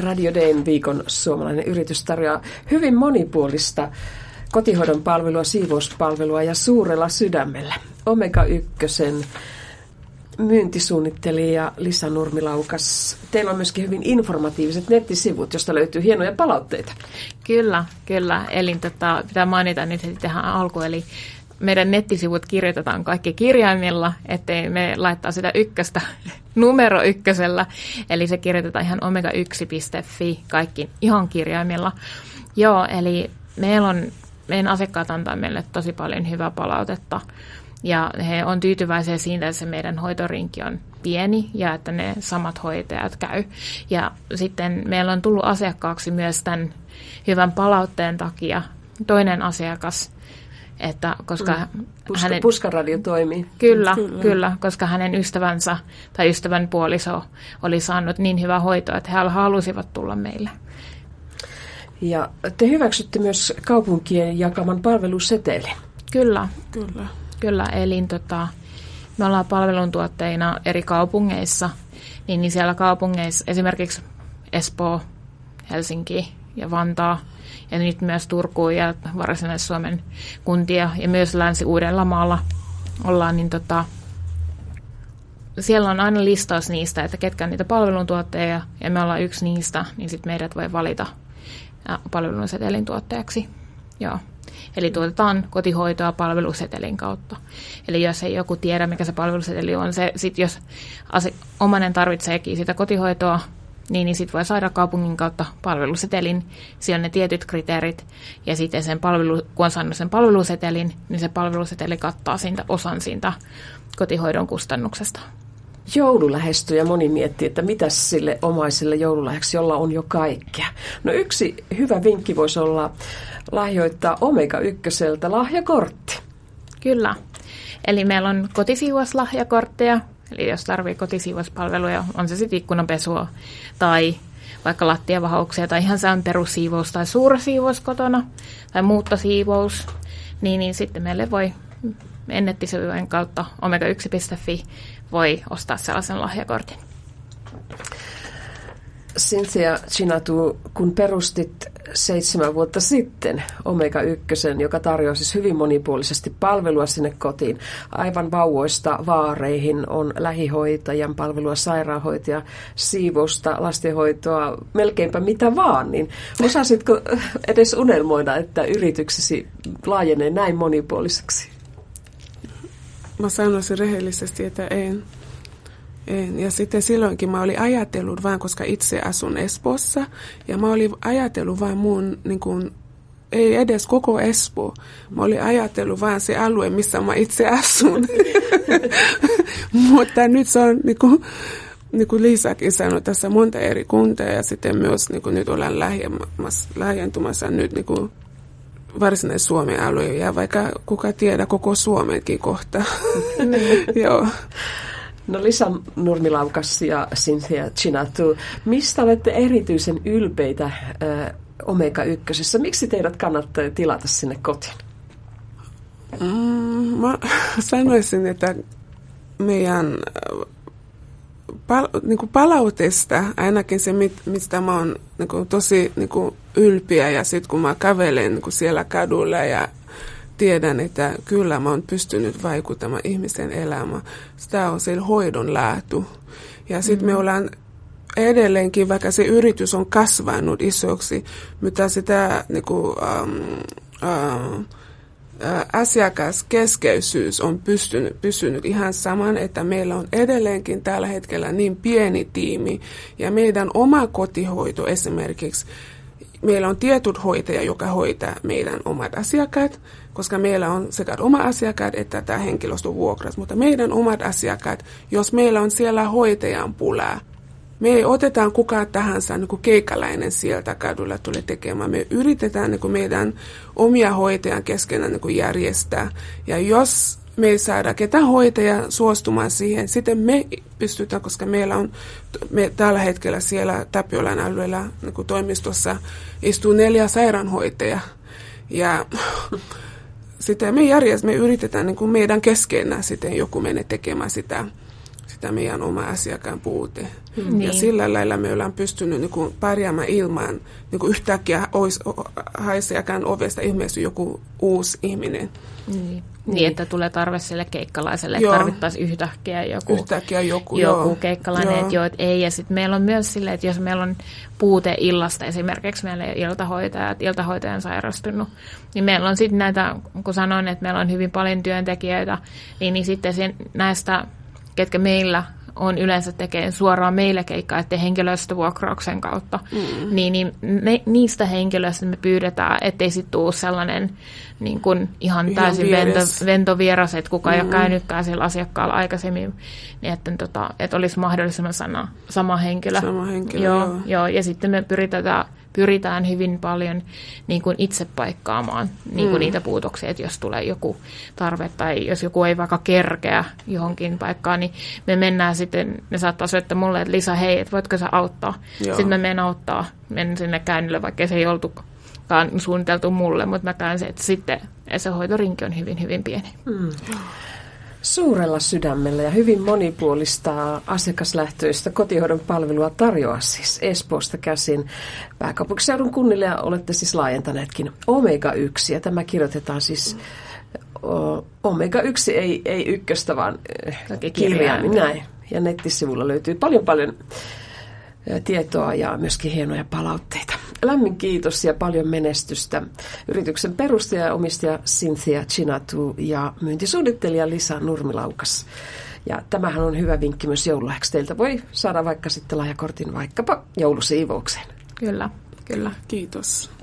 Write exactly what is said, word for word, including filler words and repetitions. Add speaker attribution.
Speaker 1: Radio Dayn viikon suomalainen yritys tarjoaa hyvin monipuolista kotihoidon palvelua, siivouspalvelua ja suurella sydämellä. Omega ykkösen myyntisuunnittelija Lisa Nurmilaukas. Teillä on myöskin hyvin informatiiviset nettisivut, josta löytyy hienoja palautteita.
Speaker 2: Kyllä, kyllä. Eli tota, pitää mainita nyt heti tähän alkuun. Eli meidän nettisivut kirjoitetaan kaikki kirjaimilla, ettei me laittaa sitä ykköstä numero ykkösellä. Eli se kirjoitetaan ihan omega yksi piste fi kaikki ihan kirjaimilla. Joo, eli meillä on, meidän asiakkaat antaa meille tosi paljon hyvää palautetta. Ja he on tyytyväisiä siitä, että se meidän hoitorinki on pieni ja että ne samat hoitajat käy. Ja sitten meillä on tullut asiakkaaksi myös tämän hyvän palautteen takia toinen asiakas, että koska
Speaker 1: mm. Puska,
Speaker 2: hänen,
Speaker 1: Puskaradio toimii.
Speaker 2: Kyllä, kyllä, kyllä, koska hänen ystävänsä tai ystävän puoliso oli saanut niin hyvää hoitoa, että he halusivat tulla meille.
Speaker 1: Ja te hyväksytte myös kaupunkien jakaman palvelusetelin.
Speaker 2: Kyllä.
Speaker 3: Kyllä.
Speaker 2: Kyllä, eli tota, me ollaan palveluntuotteina eri kaupungeissa, niin, niin siellä kaupungeissa esimerkiksi Espoo, Helsinki ja Vantaa, ja nyt myös Turku ja Varsinais-Suomen kuntia, ja myös Länsi-Uudellamaalla ollaan, niin tota, siellä on aina listaus niistä, että ketkä on niitä palveluntuotteja, ja me ollaan yksi niistä, niin sitten meidät voi valita palvelunsetelin tuottajaksi. Joo. Eli tuotetaan kotihoitoa palvelusetelin kautta. Eli jos ei joku tiedä, mikä se palveluseteli on, se sit jos ase- omainen tarvitseekin sitä kotihoitoa, niin, niin sitten voi saada kaupungin kautta palvelusetelin. Siellä on ne tietyt kriteerit, ja sitten sen palvelu, kun on saanut sen palvelusetelin, niin se palveluseteli kattaa siitä osan siitä kotihoidon kustannuksesta.
Speaker 1: Joulu lähestyy ja moni miettii, että mitä sille omaiselle joululahjaksi, jolla on jo kaikkea. No yksi hyvä vinkki voisi olla lahjoittaa Omega ykköseltä lahjakortti.
Speaker 2: Kyllä. Eli meillä on kotisiivouslahjakortteja, eli jos tarvitsee kotisiivouspalveluja, on se sitten ikkunanpesua tai vaikka lattiavahauksia tai ihan sään perussiivous tai suursiivous kotona tai muuttosiivous, niin, niin sitten meille voi nettisivujen kautta omega yksi piste fi voi ostaa sellaisen lahjakortin.
Speaker 1: Cynthia Chinatu, kun perustit seitsemän vuotta sitten Omega ykkösen, joka tarjoaa siis hyvin monipuolisesti palvelua sinne kotiin, aivan vauvoista vaareihin on lähihoitajan palvelua, sairaanhoitaja, siivousta, lastenhoitoa, melkeinpä mitä vaan, niin osasitko edes unelmoida, että yrityksesi laajenee näin monipuoliseksi?
Speaker 3: Mä sanoisin rehellisesti, että en. en. Ja sitten silloinkin mä olin ajatellut vaan, koska itse asun Espoossa, ja mä olin ajatellut vaan mun, niin kuin, ei edes koko Espoo. Mä olin ajatellut vaan se alue, missä mä itse asun. Mutta nyt se on, niin kuin, niin kuin Liisakin sanoi, tässä monta eri kuntaa, ja sitten myös niin kuin nyt ollaan lähentumassa nyt niin kuin Varsinais-Suomen alue, ja vaikka kuka tiedä koko Suomenkin kohta. Joo.
Speaker 1: No Lisa Nurmilaukas ja Cynthia Chinatu, mistä olette erityisen ylpeitä äh, Omega ykkösessä? Miksi teidät kannattaa tilata sinne kotiin?
Speaker 3: Mm, mä sanoisin, että meidän pal- niinku palautesta, ainakin se, mistä mä oon niinku tosi niinku ylpeä, ja sitten kun mä kävelen niinku siellä kadulla ja tiedän, että kyllä mä oon pystynyt vaikuttamaan ihmisen elämään. Sitä on se hoidon laatu. Ja sitten mm-hmm. me ollaan edelleenkin, vaikka se yritys on kasvanut isoksi, mutta sitä niinku, um, uh, asiakaskeskeisyys on pystynyt, pysynyt ihan saman, että meillä on edelleenkin tällä hetkellä niin pieni tiimi, ja meidän oma kotihoito esimerkiksi, meillä on tietyt hoitaja, joka hoitaa meidän omat asiakkaat, koska meillä on sekä oma asiakkaat että tämä henkilöstön vuokras, mutta meidän omat asiakkaat, jos meillä on siellä hoitajan pulaa, me ei otetaan kukaan tahansa niin kuin keikalainen sieltä kadulla tulee tekemään. Me yritetään niin kuin meidän omia hoitajan keskenään niin kuin järjestää. Ja jos me ei saada ketään hoitajaa suostumaan siihen, sitten me pystytään, koska meillä on me tällä hetkellä siellä Tapiolan alueella niin kuin toimistossa istuu neljä sairaanhoitajaa. Ja sitten me järjestetään, me yritetään niin kuin meidän keskenään sitten joku menee tekemään sitä, tämä meidän oma asiakkaan puute.
Speaker 2: Mm.
Speaker 3: Ja sillä lailla me ollaan pystynyt niin kuin pärjäämään ilman, niin kuin yhtäkkiä olisi, haiseakään ovesta ihmeessä joku uusi ihminen.
Speaker 2: Niin. Niin, että tulee tarve sille keikkalaiselle, että tarvittaisiin yhtäkkiä joku,
Speaker 3: yhtäkkiä joku,
Speaker 2: joku
Speaker 3: joo.
Speaker 2: keikkalainen, joo. että joo, että ei. Ja sitten meillä on myös silleen, että jos meillä on puute illasta, esimerkiksi meillä ei ole iltahoitajat, iltahoitaja on sairastunut, niin meillä on sitten näitä, kun sanoin, että meillä on hyvin paljon työntekijöitä, niin, niin sitten sen, näistä, ketkä meillä on yleensä tekee suoraan meille keikkaa, ettei henkilöstövuokrauksen kautta, mm. niin, niin ne, niistä henkilöistä me pyydetään, ettei sitten tule sellainen niin kuin ihan, ihan täysin vento, ventovieras, että kuka mm. ei ole käynytkään siellä asiakkaalla aikaisemmin, niin että, tota, että olisi mahdollisimman sana, sama henkilö.
Speaker 3: Sama henkilö,
Speaker 2: joo,
Speaker 3: joo.
Speaker 2: joo. Ja sitten me pyritään, pyritään hyvin paljon niin kuin itse paikkaamaan niin kuin mm. niitä puutoksia, että jos tulee joku tarve tai jos joku ei vaikka kerkeä johonkin paikkaan, niin me mennään sitten, ne saattaa syöttää mulle, että Lisa, hei, että voitko sä auttaa? Joo. Sitten mä menen auttaa, menen sinne käynnille, vaikka se ei oltukaan suunniteltu mulle, mutta mä käyn se, että sitten se hoitorinki on hyvin, hyvin pieni. Mm.
Speaker 1: Suurella sydämellä ja hyvin monipuolista asiakaslähtöistä kotihoidon palvelua tarjoaa siis Espoosta käsin pääkaupunkiseudun kunnille ja olette siis laajentaneetkin Omega yksi ja tämä kirjoitetaan siis Omega yksi, ei, ei ykköstä, vaan kirjaimin näin. Ja nettisivulla löytyy paljon paljon tietoa ja myöskin hienoja palautteita. Lämmin kiitos ja paljon menestystä yrityksen perustaja ja omistaja Cynthia Chinatu ja myyntisuunnittelija Lisa Nurmilaukas. Ja tämähän on hyvä vinkki myös joululahjaksi. Teiltä voi saada vaikka sitten lahjakortin vaikkapa joulusiivoukseen.
Speaker 2: Kyllä, kyllä.
Speaker 3: Kiitos.